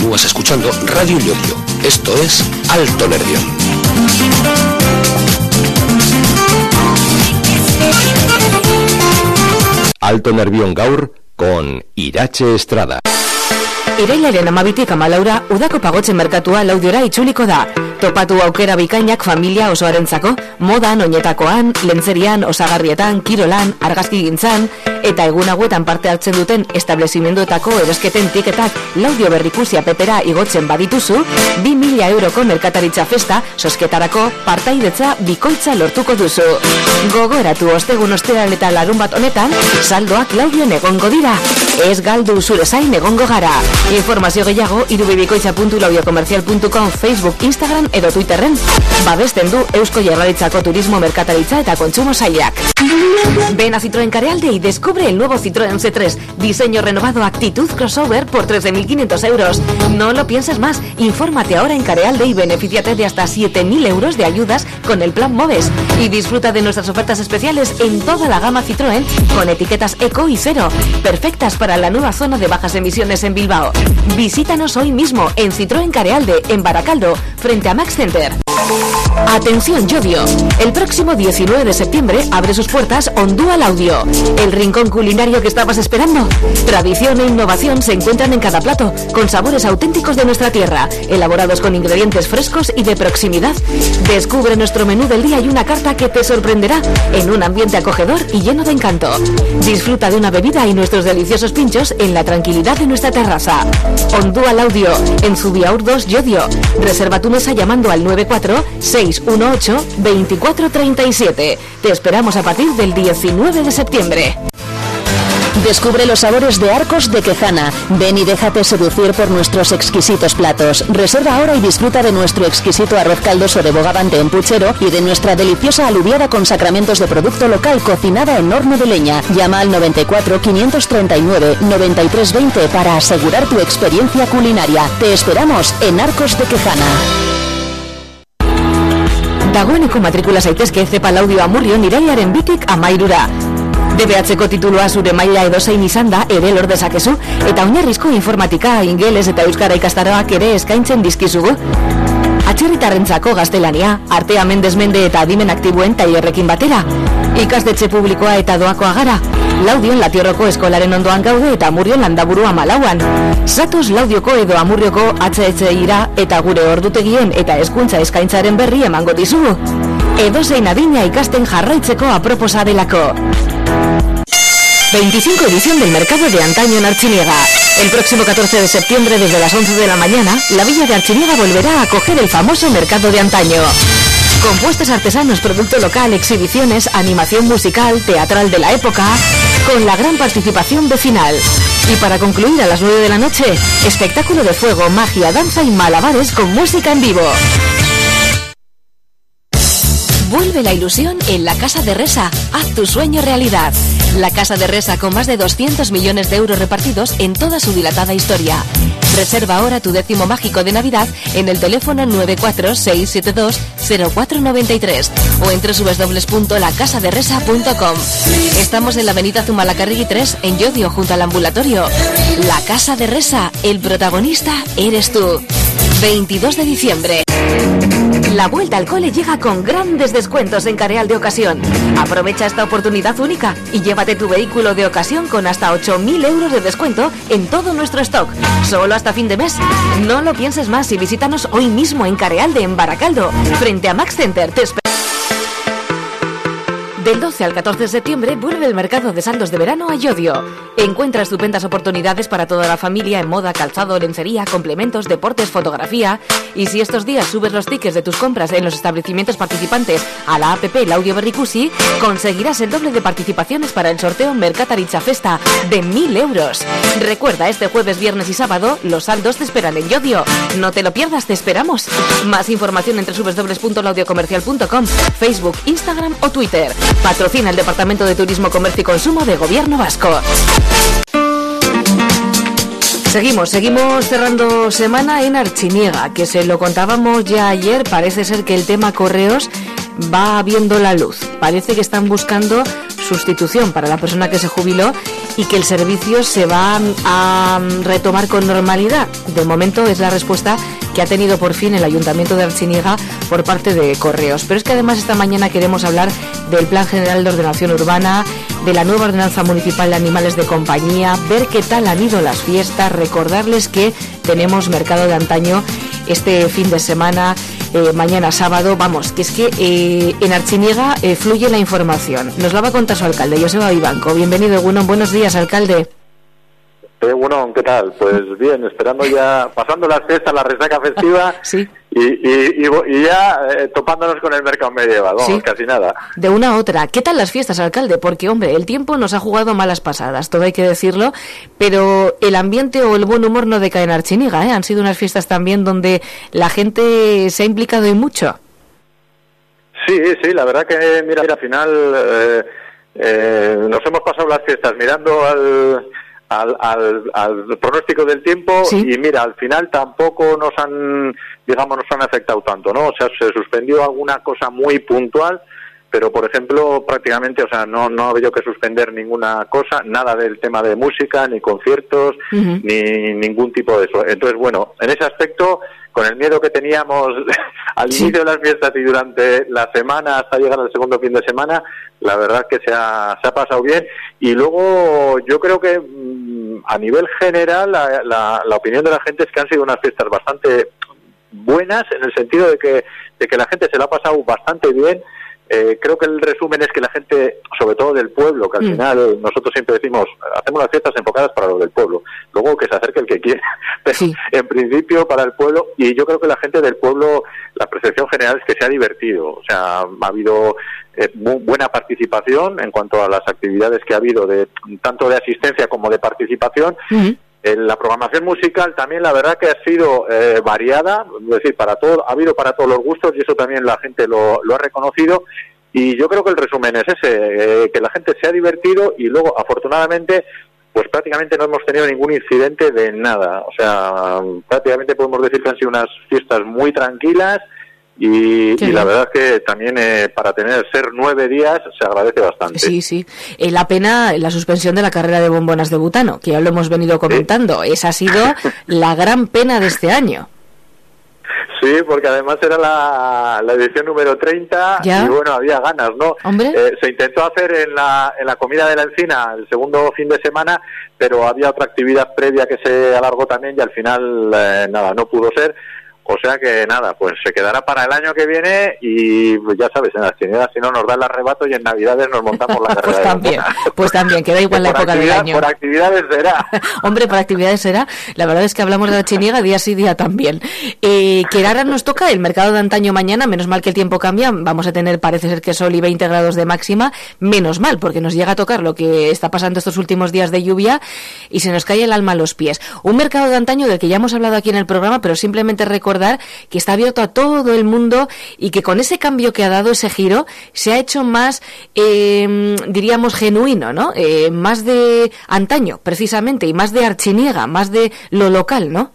Continúas escuchando Radio Llodio. Esto es Alto Nervión. Alto Nervión gaur con Irache Estrada. Irailaren 12 amalaura udako pagotzen merkatua Laudiora itzuliko da. Topatu aukera bikainak familia osoarentzako, modan, oinetakoan, lentzerian, osagarrietan, kirolan, argazkigintzan, eta egun hauetan parte hartzen duten establezimenduetako erosketen tiketak Laudio Berrikusia pepera igotzen badituzu, 2.000 euroko merkataritza festa, sosketarako partaidetza bikoitza lortuko duzu. Gogoratu ostegun osteral eta larun bat honetan, saldoak Laudion egongo dira. Ez galdu zure zain egongo gara. Informazio gehiago irubebikoitza.laudiocomercial.com, Facebook, Instagram edo Twitterren. Babesten du Eusko Jaurlaritzako Turismo, Merkataritza eta Kontsumo Sailak. Ven a Citroën Carealde y descubre el nuevo Citroën C3. Diseño renovado, actitud crossover por 13.500 euros. No lo pienses más. Infórmate ahora en Carealde y benefíciate de hasta 7.000 euros de ayudas con el plan MOVES. Y disfruta de nuestras ofertas especiales en toda la gama Citroën con etiquetas Eco y Cero, perfectas para la nueva zona de bajas emisiones en Bilbao. Visítanos hoy mismo en Citroën Carealde, en Baracaldo, frente a Max Center. Atención Llodio, el próximo 19 de septiembre abre sus puertas Ondual Audio, el rincón culinario que estabas esperando. Tradición e innovación se encuentran en cada plato, con sabores auténticos de nuestra tierra, elaborados con ingredientes frescos y de proximidad. Descubre nuestro menú del día y una carta que te sorprenderá, en un ambiente acogedor y lleno de encanto. Disfruta de una bebida y nuestros deliciosos pinchos en la tranquilidad de nuestra terraza. Ondual Audio, en Zubiaur 2 Llodio. Reserva tu mesa llamando al 94-618-2437. Te esperamos a partir del 19 de septiembre. Descubre los sabores de Arcos de Quejana. Ven y déjate seducir por nuestros exquisitos platos. Reserva ahora y disfruta de nuestro exquisito arroz caldoso de bogavante en puchero y de nuestra deliciosa alubiada con sacramentos de producto local cocinada en horno de leña. Llama al 94 539 9320 para asegurar tu experiencia culinaria. Te esperamos en Arcos de Quejana. Dagoeneko matrikula zaitezke Zepa Laudio Amurrion irailaren 2tik 13ra. DBH-ko titulua zure maila edozein izan da ere lor dezakezu, eta oinarrizko informatika, ingeles eta euskara ikastaroak ere eskaintzen dizkizugu. Atzerritarrentzako gaztelania, artea mendez-mende eta adimen aktiboen tailerrekin batera. Ikastetxe publikoa eta doakoa gara. Laudion Latiorroko eskolaren ondoan gaude eta Amurrion Landaburua 14an. Zatoz Laudioko edo Amurrioko HHI-ra eta gure ordutegien eta hezkuntza eskaintzaren berri emango dizugu. Edozein adina ikasten jarraitzeko aproposa delako. 25 edición del Mercado de Antaño en Artziniega. El próximo 14 de septiembre, desde las 11 de la mañana, la villa de Artziniega volverá a acoger el famoso Mercado de Antaño. Compuestos artesanos, producto local, exhibiciones, animación musical, teatral de la época, con la gran participación vecinal. Y para concluir a las 9 de la noche, espectáculo de fuego, magia, danza y malabares con música en vivo. Vuelve la ilusión en la Casa de Resa. Haz tu sueño realidad. La Casa de Resa, con más de 200 millones de euros repartidos en toda su dilatada historia. Reserva ahora tu 10º mágico de Navidad en el teléfono 946720493 o en www.lacasaderesa.com. Estamos en la avenida Zumalacárregui 3 en Llodio, junto al ambulatorio. La Casa de Resa, el protagonista eres tú. 22 de diciembre. La vuelta al cole llega con grandes descuentos en Careal de Ocasión. Aprovecha esta oportunidad única y llévate tu vehículo de ocasión con hasta 8.000 euros de descuento en todo nuestro stock. Solo hasta fin de mes. No lo pienses más y visítanos hoy mismo en Carealde, en Baracaldo, frente a Max Center. Te espero. Del 12 al 14 de septiembre vuelve el mercado de saldos de verano a Llodio. Encuentra estupendas oportunidades para toda la familia en moda, calzado, lencería, complementos, deportes, fotografía. Y si estos días subes los tickets de tus compras en los establecimientos participantes a la app Laudio Berrikusi, conseguirás el doble de participaciones para el sorteo Merkataritza Festa de 1.000 euros. Recuerda, este jueves, viernes y sábado los saldos te esperan en Llodio. No te lo pierdas, te esperamos. Más información en www.laudiocomercial.com, Facebook, Instagram o Twitter. Patrocina el Departamento de Turismo, Comercio y Consumo de Gobierno Vasco. Seguimos cerrando semana en Artziniega, que se lo contábamos ya ayer. Parece ser que el tema correos va viendo la luz. Parece que están buscando sustitución para la persona que se jubiló y que el servicio se va a retomar con normalidad. De momento es la respuesta que ha tenido por fin el Ayuntamiento de Artziniega por parte de Correos. Pero es que además esta mañana queremos hablar del Plan General de Ordenación Urbana, de la nueva Ordenanza Municipal de Animales de Compañía, ver qué tal han ido las fiestas, recordarles que tenemos mercado de antaño este fin de semana, mañana sábado. Vamos, que es que en Artziniega fluye la información. Nos la va a contar su alcalde, Joseba Vivanco. Bienvenido, Egunon. Buenos días, alcalde. Bueno, ¿qué tal? Pues bien, esperando ya, pasando las fiestas, la resaca festiva. Sí. Y ya topándonos con el mercado medieval, vamos, sí. Casi nada. De una a otra. ¿Qué tal las fiestas, alcalde? Porque, hombre, el tiempo nos ha jugado malas pasadas, todo hay que decirlo, pero el ambiente o el buen humor no decae en Artziniega, ¿eh? Han sido unas fiestas también donde la gente se ha implicado y mucho. Sí, la verdad que, mira, al final nos hemos pasado las fiestas mirando al pronóstico del tiempo, sí. Y mira, al final tampoco nos han afectado tanto, ¿no? O sea, se suspendió alguna cosa muy puntual, pero por ejemplo prácticamente, o sea, no ha habido que suspender ninguna cosa, nada del tema de música, ni conciertos, ni ningún tipo de eso. Entonces, bueno, en ese aspecto, con el miedo que teníamos al inicio de las fiestas y durante la semana hasta llegar al segundo fin de semana, la verdad que se ha pasado bien. Y luego yo creo que a nivel general la opinión de la gente es que han sido unas fiestas bastante buenas, en el sentido de que la gente se la ha pasado bastante bien. Creo que el resumen es que la gente, sobre todo del pueblo, que al final nosotros siempre decimos, hacemos las fiestas enfocadas para los del pueblo, luego que se acerque el que quiera, pero sí. En principio para el pueblo, y yo creo que la gente del pueblo, la percepción general es que se ha divertido, o sea, ha habido muy buena participación en cuanto a las actividades que ha habido, tanto de asistencia como de participación. La programación musical también, la verdad que ha sido variada, es decir, ha habido para todos los gustos, y eso también la gente lo ha reconocido. Y yo creo que el resumen es ese, que la gente se ha divertido, y luego, afortunadamente, pues prácticamente no hemos tenido ningún incidente de nada. O sea, prácticamente podemos decir que han sido unas fiestas muy tranquilas. Y la verdad es que también para ser 9 días se agradece bastante. Sí. La pena, la suspensión de la carrera de bombonas de butano, que ya lo hemos venido comentando. ¿Sí? Esa ha sido la gran pena de este año. Sí, porque además era la edición número 30. ¿Ya? Y bueno, había ganas, ¿no? Se intentó hacer en la comida de la encina el segundo fin de semana, pero había otra actividad previa que se alargó también, y al final no pudo ser. O sea que nada, pues se quedará para el año que viene, y pues ya sabes, en las Artziniega si no nos da el arrebato, y en Navidades nos montamos la carrera. Pues también, queda igual la época del año. Por actividades será. Hombre, por actividades será. La verdad es que hablamos de Artziniega día sí, día también. Que ahora nos toca el mercado de antaño mañana, menos mal que el tiempo cambia, vamos a tener, parece ser que sol y 20 grados de máxima, menos mal, porque nos llega a tocar lo que está pasando estos últimos días de lluvia, y se nos cae el alma a los pies. Un mercado de antaño del que ya hemos hablado aquí en el programa, pero simplemente recordar que está abierto a todo el mundo, y que con ese cambio que ha dado, ese giro, se ha hecho más, diríamos, genuino, ¿no? Más de antaño, precisamente, y más de Artziniega, más de lo local, ¿no?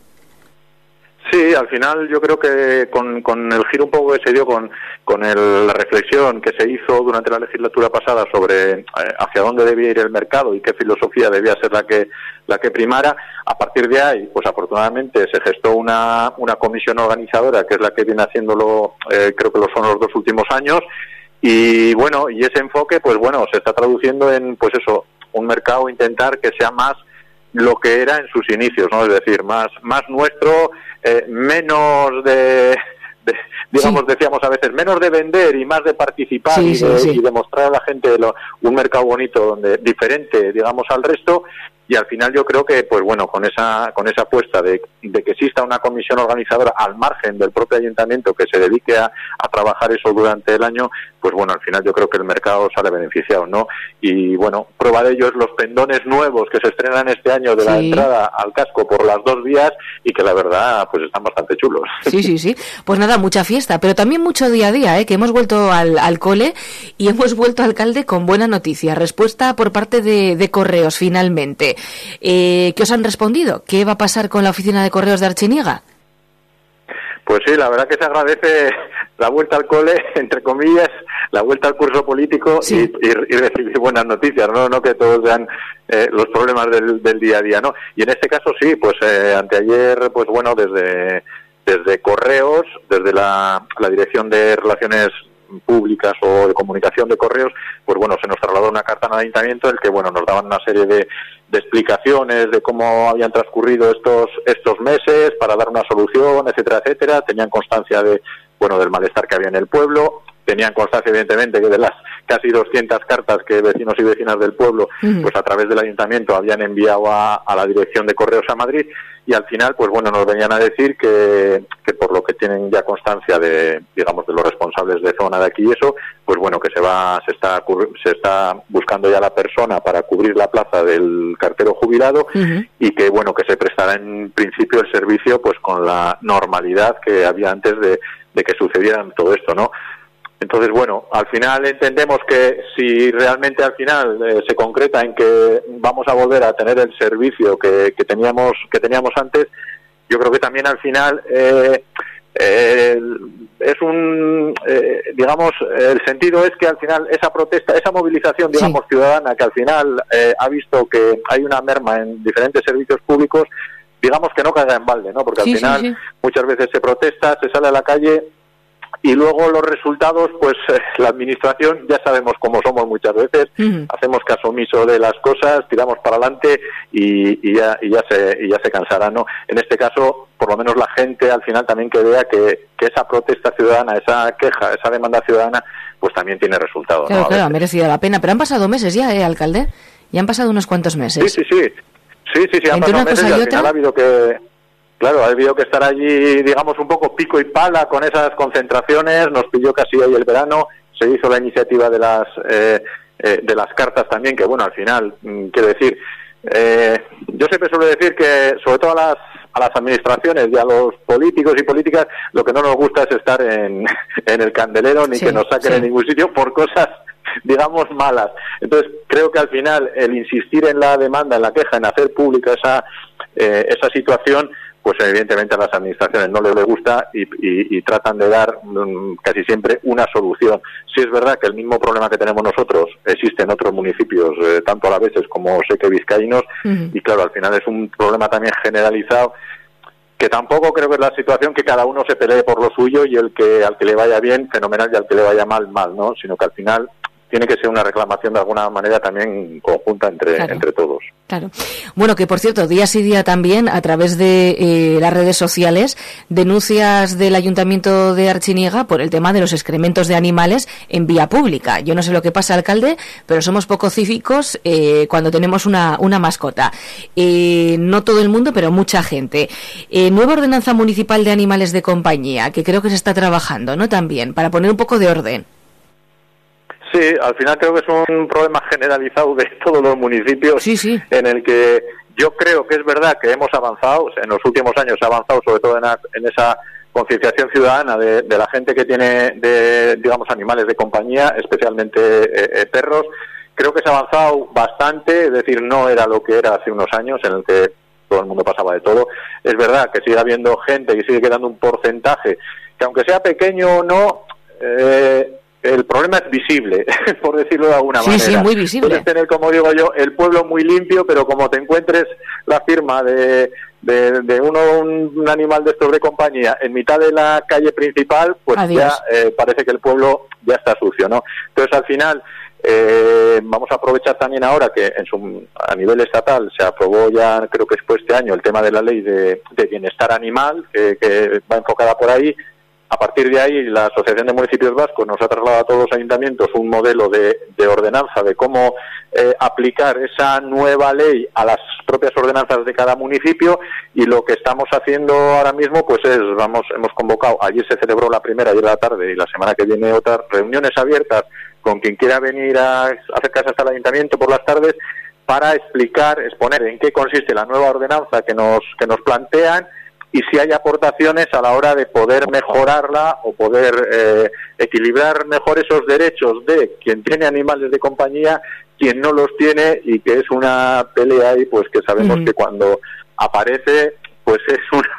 Sí, al final yo creo que con el giro un poco que se dio, con la reflexión que se hizo durante la legislatura pasada sobre hacia dónde debía ir el mercado y qué filosofía debía ser la que primara, a partir de ahí, pues afortunadamente se gestó una comisión organizadora, que es la que viene haciéndolo, creo que lo son los 2 últimos años, y bueno, y ese enfoque, pues bueno, se está traduciendo en, pues eso, un mercado, intentar que sea más lo que era en sus inicios, ¿no? Es decir, más nuestro, menos digamos, decíamos a veces, menos de vender y más de participar, y de mostrar a la gente un mercado bonito, diferente, digamos, al resto. Y al final yo creo que, pues bueno, con esa apuesta de que exista una comisión organizadora al margen del propio ayuntamiento que se dedique a trabajar eso durante el año, pues bueno, al final yo creo que el mercado sale beneficiado, ¿no? Y bueno, prueba de ello es los pendones nuevos que se estrenan este año de la entrada al casco por las 2 vías, y que la verdad pues están bastante chulos. Sí. Pues nada, mucha fiesta, pero también mucho día a día, que hemos vuelto al cole, y hemos vuelto, alcalde, con buena noticia. Respuesta por parte de Correos, finalmente. ¿Qué os han respondido? ¿Qué va a pasar con la oficina de Correos de Artziniega? Pues sí, la verdad que se agradece la vuelta al cole, entre comillas, la vuelta al curso político y recibir buenas noticias, no que todos sean los problemas del día a día, ¿no? Y en este caso sí, pues anteayer, pues bueno, desde Correos, desde la Dirección de Relaciones Públicas o de Comunicación de Correos, pues bueno, se nos trasladó una carta al ayuntamiento en el que, bueno, nos daban una serie de explicaciones de cómo habían transcurrido estos meses para dar una solución, etcétera, etcétera. Tenían constancia del malestar que había en el pueblo, tenían constancia, evidentemente, que de las casi 200 cartas que vecinos y vecinas del pueblo, pues a través del ayuntamiento habían enviado a la Dirección de Correos a Madrid, y al final, pues bueno, nos venían a decir que por lo que tienen ya constancia de los responsables de zona de aquí y eso, pues bueno, que se está buscando ya la persona para cubrir la plaza del cartero jubilado, y que bueno, que se prestará en principio el servicio pues con la normalidad que había antes de que sucediera todo esto, ¿no? Entonces, bueno, al final entendemos que si realmente al final se concreta en que vamos a volver a tener el servicio que teníamos antes, yo creo que también al final es el sentido es que al final esa protesta, esa movilización, ciudadana, que al final ha visto que hay una merma en diferentes servicios públicos, digamos que no caiga en balde, ¿no? Porque al final muchas veces se protesta, se sale a la calle, y luego los resultados, pues la administración, ya sabemos cómo somos muchas veces, hacemos caso omiso de las cosas, tiramos para adelante y ya se cansará, ¿no? En este caso, por lo menos la gente al final también que vea que esa protesta ciudadana, esa queja, esa demanda ciudadana, pues también tiene resultado, claro, ¿no? Claro, ha merecido la pena, pero han pasado meses ya, alcalde, ya han pasado unos cuantos meses. Sí, han pasado meses y al final ha habido que... Claro, ha habido que estar allí, digamos, un poco pico y pala con esas concentraciones. Nos pilló casi ahí el verano. Se hizo la iniciativa de las cartas también, que bueno, al final, quiero decir, yo siempre suelo decir que, sobre todo a las administraciones y a los políticos y políticas, lo que no nos gusta es estar en el candelero ni que nos saquen en ningún sitio por cosas, digamos, malas. Entonces, creo que al final el insistir en la demanda, en la queja, en hacer pública esa situación, pues evidentemente a las administraciones no les gusta y tratan de dar casi siempre una solución. Sí es verdad que el mismo problema que tenemos nosotros existe en otros municipios, tanto alaveses como sé que vizcaínos, y claro, al final es un problema también generalizado, que tampoco creo que es la situación que cada uno se pelee por lo suyo y al que le vaya bien, fenomenal, y al que le vaya mal, ¿no? Sino que al final tiene que ser una reclamación de alguna manera también conjunta entre todos. Claro. Bueno, que por cierto, día sí día también, a través de las redes sociales, denuncias del Ayuntamiento de Artziniega por el tema de los excrementos de animales en vía pública. Yo no sé lo que pasa, alcalde, pero somos poco cívicos cuando tenemos una mascota. No todo el mundo, pero mucha gente. Nueva ordenanza municipal de animales de compañía, que creo que se está trabajando, ¿no? También, para poner un poco de orden. Sí, al final creo que es un problema generalizado de todos los municipios, en el que yo creo que es verdad que hemos avanzado, en los últimos años se ha avanzado sobre todo en esa concienciación ciudadana de la gente que tiene, digamos, animales de compañía, especialmente perros. Creo que se ha avanzado bastante, es decir, no era lo que era hace unos años en el que todo el mundo pasaba de todo. Es verdad que sigue habiendo gente y sigue quedando un porcentaje que, aunque sea pequeño o no, el problema es visible, por decirlo de alguna manera. Sí, muy visible. Puedes tener, como digo yo, el pueblo muy limpio, pero como te encuentres la firma de un animal de estos de compañía en mitad de la calle principal, pues ya parece que el pueblo ya está sucio, ¿no? Entonces, al final, vamos a aprovechar también ahora que a nivel estatal se aprobó ya, creo que fue este año, el tema de la ley de bienestar animal, que va enfocada por ahí. A partir de ahí, la Asociación de Municipios Vascos nos ha trasladado a todos los ayuntamientos un modelo de ordenanza de cómo aplicar esa nueva ley a las propias ordenanzas de cada municipio, y lo que estamos haciendo ahora mismo pues hemos convocado, ayer se celebró la primera, ayer a la tarde, y la semana que viene otras reuniones abiertas con quien quiera venir a acercarse hasta el ayuntamiento por las tardes para exponer en qué consiste la nueva ordenanza que nos plantean, y si hay aportaciones a la hora de poder mejorarla o poder equilibrar mejor esos derechos de quien tiene animales de compañía, quien no los tiene, y que es una pelea ahí pues que sabemos que cuando aparece pues es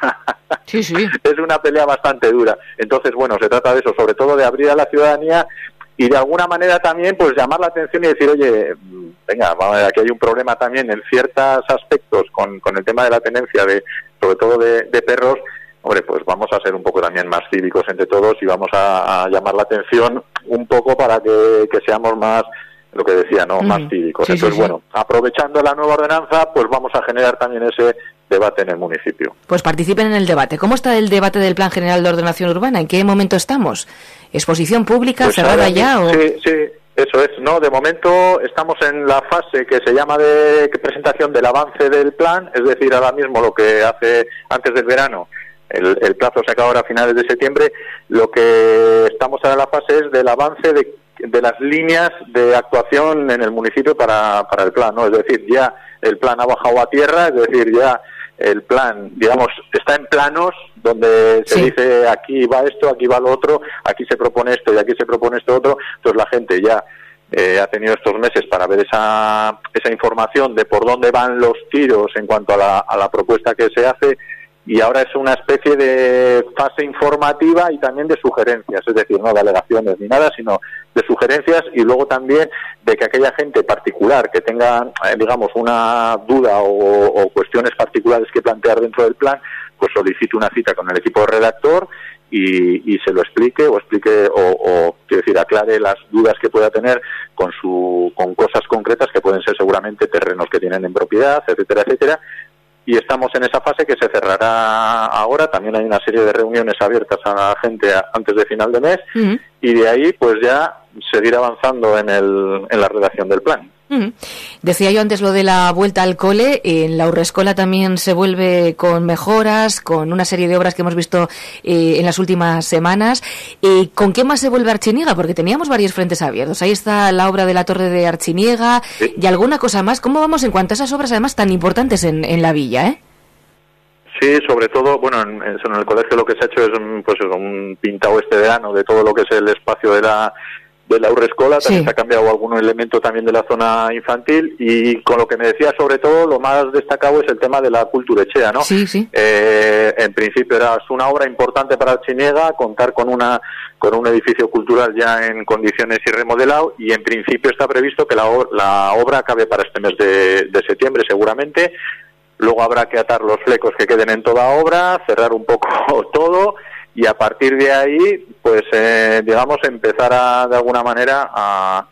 una pelea bastante dura. Entonces, bueno, se trata de eso, sobre todo de abrir a la ciudadanía y de alguna manera también pues llamar la atención y decir, oye, venga, aquí hay un problema también en ciertos aspectos con el tema de la tenencia, sobre todo de perros. Hombre, pues vamos a ser un poco también más cívicos entre todos y vamos a llamar la atención un poco para que seamos más, lo que decía, ¿no? Más cívicos. Sí, entonces, bueno, aprovechando la nueva ordenanza, pues vamos a generar también ese debate en el municipio. Pues participen en el debate. ¿Cómo está el debate del Plan General de Ordenación Urbana? ¿En qué momento estamos? ¿Exposición pública, pues cerrada ya? ¿O? Sí, eso es. No, de momento estamos en la fase que se llama de presentación del avance del plan, es decir, ahora mismo lo que hace antes del verano. El plazo se acaba ahora a finales de septiembre. Lo que estamos ahora en la fase es del avance de las líneas de actuación en el municipio para el plan, ¿no? Es decir, ya el plan ha bajado a tierra, es decir, ya el plan, digamos, está en planos donde se dice aquí va esto, aquí va lo otro, aquí se propone esto y aquí se propone esto otro. Entonces la gente ya ha tenido estos meses para ver esa información de por dónde van los tiros en cuanto a la propuesta que se hace. Y ahora es una especie de fase informativa y también de sugerencias, es decir, no de alegaciones ni nada, sino de sugerencias, y luego también de que aquella gente particular que tenga, digamos, una duda o cuestiones particulares que plantear dentro del plan, pues solicite una cita con el equipo redactor y se lo explique o quiero decir, aclare las dudas que pueda tener con cosas concretas que pueden ser seguramente terrenos que tienen en propiedad, etcétera, etcétera. Y estamos en esa fase que se cerrará ahora. También hay una serie de reuniones abiertas a la gente antes de final de mes, y de ahí pues ya seguir avanzando en la redacción del plan. Decía yo antes lo de la vuelta al cole. En la Urrescola también se vuelve con mejoras, con una serie de obras que hemos visto en las últimas semanas. ¿Con qué más se vuelve Artziniega? Porque teníamos varios frentes abiertos. Ahí está la obra de la Torre de Artziniega y alguna cosa más. ¿Cómo vamos en cuanto a esas obras además tan importantes en la villa, Sí, sobre todo, bueno, en el colegio lo que se ha hecho es pues un pintado este verano de todo lo que es el espacio de la Urrescola. También se ha cambiado algún elemento también de la zona infantil, y con lo que me decía, sobre todo lo más destacado es el tema de la culturechea, ¿no? Sí. En principio es una obra importante para Artziniega, contar con un edificio cultural ya en condiciones y remodelado, y en principio está previsto que la obra acabe para este mes de septiembre seguramente. Luego habrá que atar los flecos que queden en toda obra, cerrar un poco todo, y a partir de ahí, pues, digamos, empezar de alguna manera a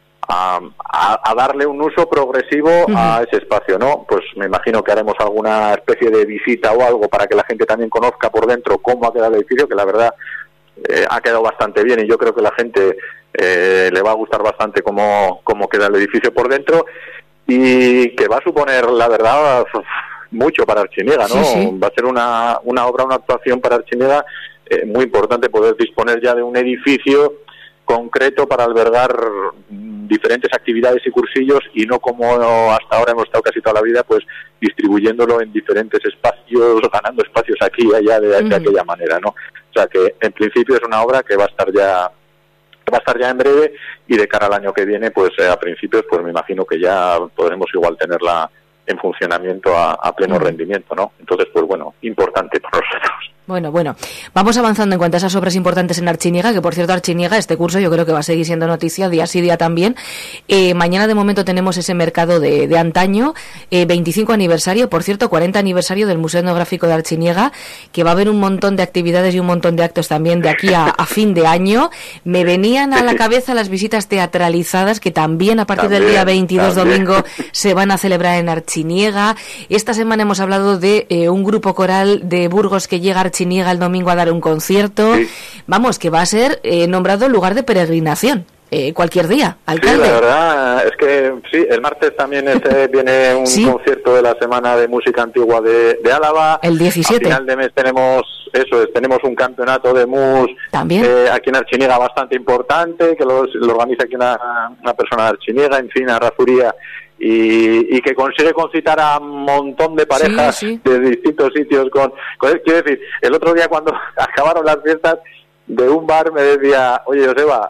darle un uso progresivo a ese espacio, ¿no? Pues me imagino que haremos alguna especie de visita o algo para que la gente también conozca por dentro cómo ha quedado el edificio, que la verdad ha quedado bastante bien, y yo creo que la gente le va a gustar bastante cómo queda el edificio por dentro, y que va a suponer, la verdad, mucho para Artziniega, ¿no? Sí. Va a ser una obra, una actuación para Artziniega muy importante, poder disponer ya de un edificio concreto para albergar diferentes actividades y cursillos, y no como hasta ahora hemos estado casi toda la vida, pues distribuyéndolo en diferentes espacios, ganando espacios aquí y allá de aquella manera, ¿no? O sea que en principio es una obra que va a estar ya en breve, y de cara al año que viene, pues a principios, pues me imagino que ya podremos igual tenerla en funcionamiento a pleno rendimiento, ¿no? Entonces, pues bueno, importante para nosotros. Bueno, vamos avanzando en cuanto a esas obras importantes en Artziniega, que por cierto Artziniega, este curso yo creo que va a seguir siendo noticia día sí día también. Mañana de momento tenemos ese mercado de antaño, 25 aniversario, por cierto 40 aniversario del Museo Etnográfico de Artziniega, que va a haber un montón de actividades y un montón de actos también de aquí a fin de año. Me venían a la cabeza las visitas teatralizadas que también a partir del día 22 domingo se van a celebrar en Artziniega. Esta semana hemos hablado de un grupo coral de Burgos que llega a Artziniega el domingo a dar un concierto. Vamos, que va a ser nombrado lugar de peregrinación cualquier día, alcalde. Sí, la verdad es que sí, el martes también viene un concierto de la Semana de Música Antigua de Álava. El 17. A final de mes tenemos un campeonato de mus también aquí en Artziniega bastante importante, que lo organiza aquí una persona de Artziniega, en fin, Arrazuría, y que consigue concitar a un montón de parejas de distintos sitios quiero decir, el otro día cuando acabaron las fiestas de un bar me decía, oye Joseba,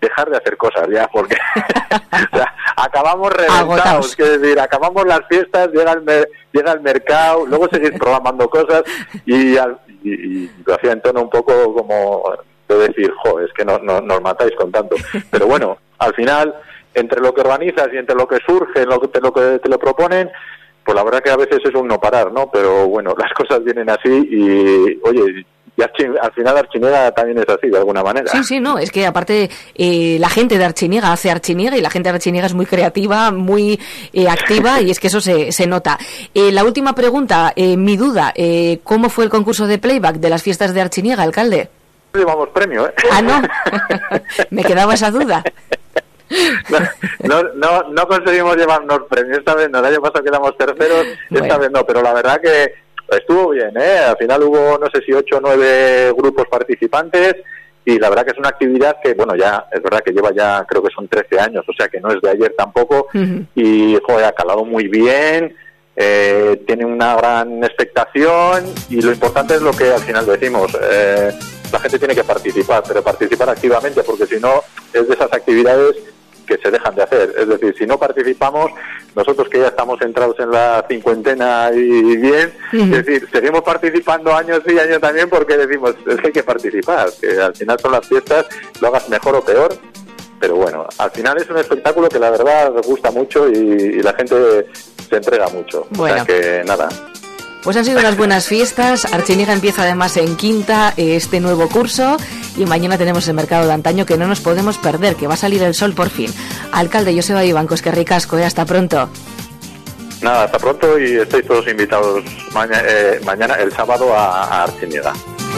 dejar de hacer cosas ya, porque o sea, acabamos reventados, es decir, acabamos las fiestas, llega el mercado, luego seguís programando cosas y lo hacía en tono un poco como de decir, es que nos matáis con tanto. Pero bueno, al final, entre lo que organizas y entre lo que surge, lo que te lo proponen, pues la verdad que a veces es un no parar, ¿no? Pero bueno, las cosas vienen así y, oye, y al final Archiniega también es así, de alguna manera. Sí, no, es que aparte la gente de Archiniega hace Archiniega y la gente de Archiniega es muy creativa, muy activa y es que eso se nota. La última pregunta, mi duda, ¿cómo fue el concurso de playback de las fiestas de Archiniega, alcalde? Llevamos premio, ¿eh? Ah, no, me quedaba esa duda. No conseguimos llevarnos premio esta vez, no, el año pasado quedamos terceros, esta vez no, pero la verdad que estuvo bien, al final hubo no sé si 8 o 9 grupos participantes y la verdad que es una actividad que, bueno, ya es verdad que lleva ya, creo que son 13 años, o sea que no es de ayer tampoco, y ha calado muy bien, tiene una gran expectación y lo importante es lo que al final decimos, la gente tiene que participar, pero participar activamente, porque si no es de esas actividades que se dejan de hacer. Es decir, si no participamos, nosotros que ya estamos entrados en la cincuentena y bien, es decir, seguimos participando años y años también porque decimos, es que hay que participar, que al final son las fiestas, lo hagas mejor o peor, pero bueno, al final es un espectáculo que la verdad nos gusta mucho y la gente se entrega mucho. Bueno. O sea que nada. Pues han sido unas buenas fiestas. Archiniega empieza además en quinta este nuevo curso y mañana tenemos el mercado de antaño que no nos podemos perder, que va a salir el sol por fin. Alcalde Joseba Ibancos, que ricasco, hasta pronto. Nada, hasta pronto y estáis todos invitados mañana, el sábado, a Archiniega.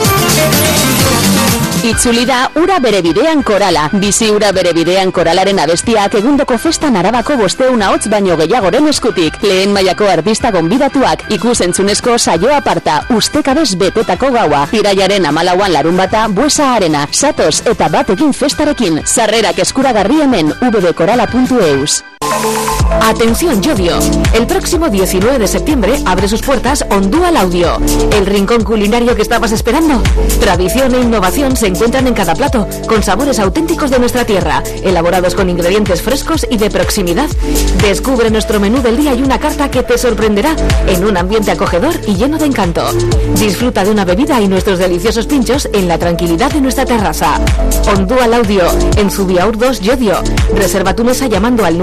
Itzulida ura bere bidean korala. Bizi ura bere bidean koralaren abestiak egundoko festan Arabako 500 baino gehiagoren eskutik. Lehen mailako artista gonbidatuak, ikusentzunezko saio aparta, ustekabez betetako gaua. Irailaren 14 larunbata, Buesa Arena, Satos eta batekin festarekin. Sarrerak eskuragarri hemen www.korala.eus. Atención Llodio, el próximo 19 de septiembre abre sus puertas Ondual Audio, el rincón culinario que estabas esperando. Tradición e innovación se encuentran en cada plato, con sabores auténticos de nuestra tierra, elaborados con ingredientes frescos y de proximidad. Descubre nuestro menú del día y una carta que te sorprenderá en un ambiente acogedor y lleno de encanto. Disfruta de una bebida y nuestros deliciosos pinchos en la tranquilidad de nuestra terraza. Ondual Audio, en Zubiaur 2 Llodio. Reserva tu mesa llamando al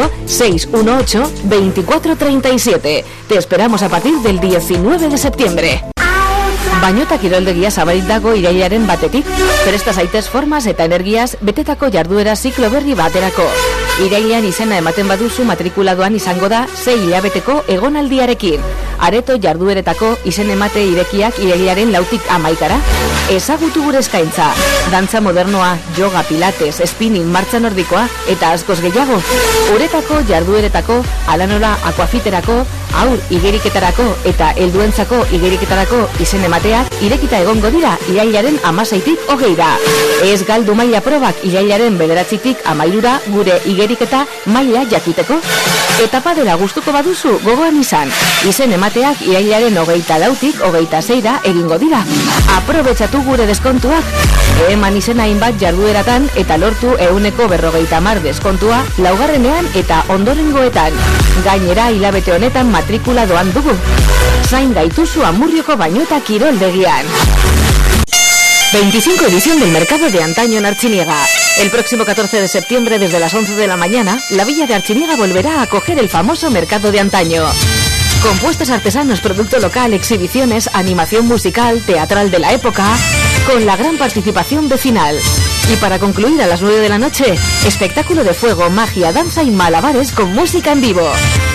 94-618-2437. Te esperamos a partir del 19 de septiembre. Bañota kiroldegia zabalik dago irailaren batetik. Presta zaitez formaz eta energiaz betetako jarduera ziklo berri baterako. Irailean izena ematen baduzu matrikuladoan izango da 6 hilabeteko egonaldiarekin. Areto jardueretako izen emate irekiak irailaren 4tik 11. Ezagutu gure eskaintza. Dantza modernoa, yoga, pilates, spinning, martxa nordikoa eta askoz gehiago. Uretako jardueretako, alanola akuafiterako, haur igeriketarako eta helduentzako igeriketarako izen emateak irekita egongo dira irailaren 16tik 20ra. Ez galdu maila probak irailaren 9tik 13ra gure igeriketa maila jakiteko. Etapa dela gustuko baduzu gogoan izan. Izen emateak irailaren 24tik 26ra egingo dira. Aprobetxatu gure deskontuak. Eman izena hainbat jardueratan eta lortu 150 deskontua laugarrenean eta ondorengoetan. Gainera hilabete honetan matrikula doan dugu. Zain gaituzu Amurrioko Bañota kiroldegian. 25 edición del Mercado de Antaño en Archiniega. El próximo 14 de septiembre, desde las 11 de la mañana, la villa de Archiniega volverá a acoger el famoso Mercado de Antaño. Compuestos artesanos, producto local, exhibiciones, animación musical, teatral de la época, con la gran participación vecinal. Y para concluir a las 9 de la noche, espectáculo de fuego, magia, danza y malabares con música en vivo.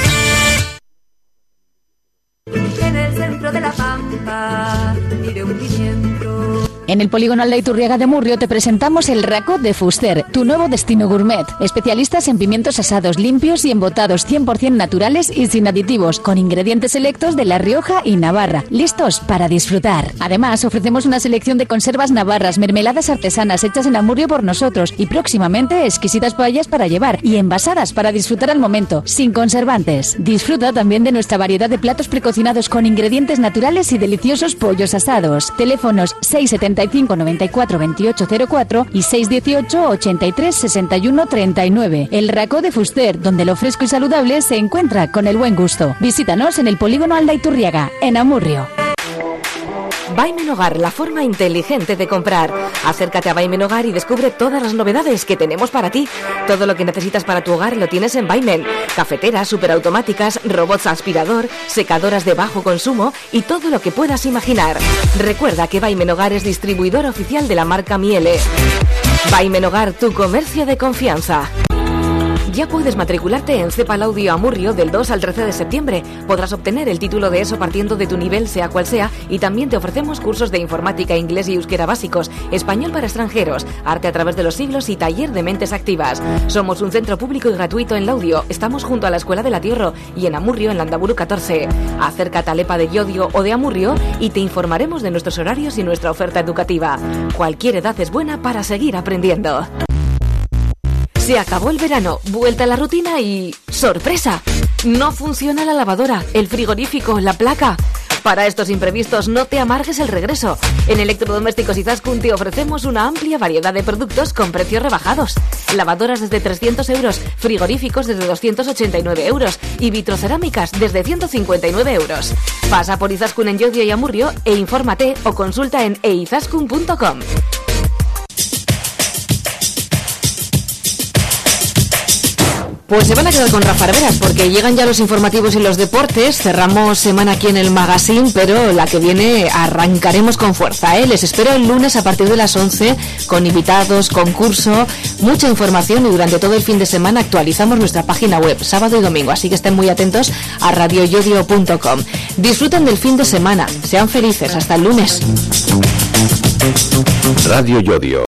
En el centro de la pampa, mire un pimiento. En el Polígono Aldaiturriaga de Murrio te presentamos el Racó de Fuster, tu nuevo destino gourmet. Especialistas en pimientos asados limpios y embotados 100% naturales y sin aditivos, con ingredientes selectos de La Rioja y Navarra, listos para disfrutar. Además, ofrecemos una selección de conservas navarras, mermeladas artesanas hechas en Amurrio por nosotros y próximamente exquisitas paellas para llevar y envasadas para disfrutar al momento, sin conservantes. Disfruta también de nuestra variedad de platos precocinados con ingredientes naturales y deliciosos pollos asados. Teléfonos 670 95 94 28 04 y 618 83 61 39. El Racó de Fuster, donde lo fresco y saludable se encuentra con el buen gusto. Visítanos en el Polígono Aldaiturriaga, en Amurrio. Vaimen Hogar, la forma inteligente de comprar. Acércate a Vaimen Hogar y descubre todas las novedades que tenemos para ti. Todo lo que necesitas para tu hogar lo tienes en Vaimen. Cafeteras, superautomáticas, robots aspirador, secadoras de bajo consumo y todo lo que puedas imaginar. Recuerda que Vaimen Hogar es distribuidor oficial de la marca Miele. Vaimen Hogar, tu comercio de confianza. Ya puedes matricularte en Cepal Audio Amurrio del 2 al 13 de septiembre. Podrás obtener el título de ESO partiendo de tu nivel, sea cual sea, y también te ofrecemos cursos de informática, inglés y euskera básicos, español para extranjeros, arte a través de los siglos y taller de mentes activas. Somos un centro público y gratuito en Laudio. Estamos junto a la Escuela de la Tierra y en Amurrio, en Landaburu 14. Acércate a Lepa de Llodio o de Amurrio y te informaremos de nuestros horarios y nuestra oferta educativa. Cualquier edad es buena para seguir aprendiendo. Se acabó el verano, vuelta a la rutina y... ¡sorpresa! No funciona la lavadora, el frigorífico, la placa. Para estos imprevistos no te amargues el regreso. En Electrodomésticos Izaskun te ofrecemos una amplia variedad de productos con precios rebajados. Lavadoras desde 300 euros, frigoríficos desde 289 euros y vitrocerámicas desde 159 euros. Pasa por Izaskun en Llodio y Amurrio e infórmate o consulta en eizaskun.com. Pues se van a quedar con Rafa Arberas porque llegan ya los informativos y los deportes. Cerramos semana aquí en el magazine, pero la que viene arrancaremos con fuerza, ¿eh? Les espero el lunes a partir de las 11 con invitados, concurso, mucha información y durante todo el fin de semana actualizamos nuestra página web, sábado y domingo, así que estén muy atentos a radioyodio.com. Disfruten del fin de semana, sean felices, hasta el lunes. Radio Yodio.